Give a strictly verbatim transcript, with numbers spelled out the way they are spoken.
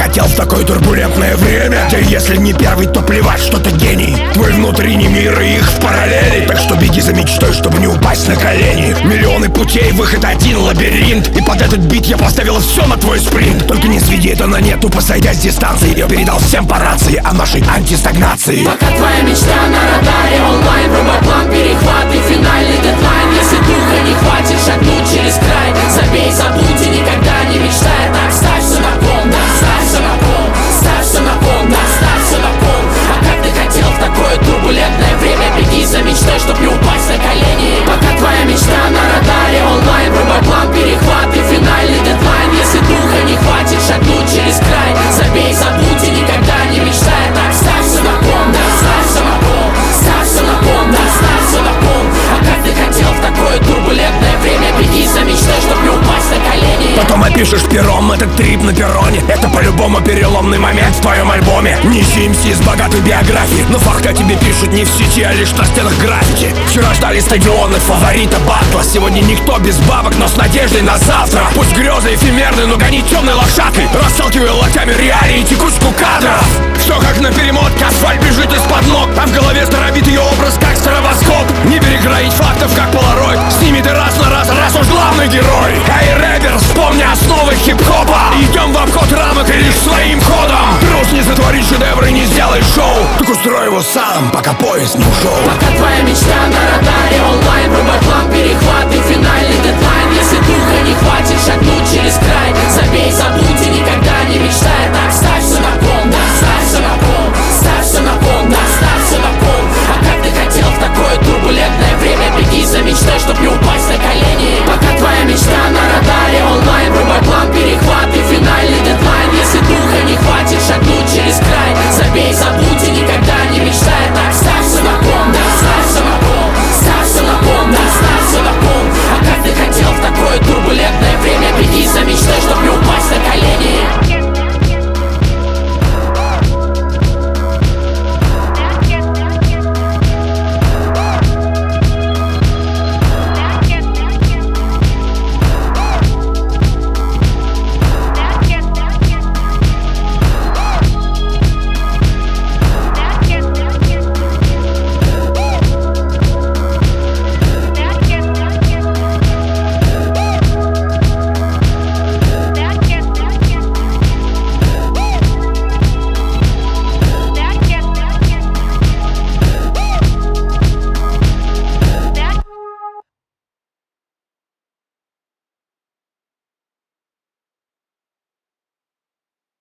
хотел в такое турбулентное время? Ты если не первый, то плевать, что ты гений. Твой внутренний мир и их в параллели. Так что беги за мечтой, чтобы не упасть на колени. Миллионы путей, выход один, лабиринт. И под этот бит я поставила все на твой спринт. Только не сведи это на нет, тупо сойдя с дистанции. Я передал всем по рации о нашей антистагнации. Пока твоя мечта на радаре онлайн, врубай план, перехват и финальный дедлайн. Если духа не хватит шагнуть через край, забей, забудь и никогда не мечтай. Так ставь все на кон, да, ставь все на кон, ставь все на кон, да, ставь все на кон. А как ты хотел в такое турбулентное время, беги за мечтой, чтоб не упасть на колени. Пока твоя мечта на радаре онлайн, врубай план, перехват и финальный дедлайн. Если духа не хватит шагнуть через край, забей, забудь и никогда не мечтай. Так ставь все на кон, да, ставь все на кон, ставь все на кон, да, ставь все на кон. А как ты хотел в такое турбулентное время, беги за мечтой, чтоб не упасть на колени. Потом опишешь пером этот трип на перроне. Это по-любому переломный момент в твоем альбоме. Нищий эм си с богатой биографией, но факт о тебе пишут не в сети, а лишь на стенах граффити. Вчера ждали стадионы фаворита батла. Сегодня никто без бабок, но с надеждой на завтра. Пусть грезы эфемерны, но гони темной лошадкой, расталкивая локтями реалии и текучку кадров. Все как на перемотке, асфальт бежит из-под ног, а в голове старовит ее образ, как стробоскоп. Не перекроить фактов, как полароид. Сними ты раз на раз, раз уж главный герой. Эй, рэпер, вспомни основы хип-хопа. Идем в обход рамок и лишь своим ходом. Трус не затворить шедевр и не сделай шоу. Так устрой его сам, пока поезд не ушел. Пока твоя мечта на радаре онлайн, врубай план, перехват и финальный дедлайн. Если духа не хватит шагнуть через край, забей, забудь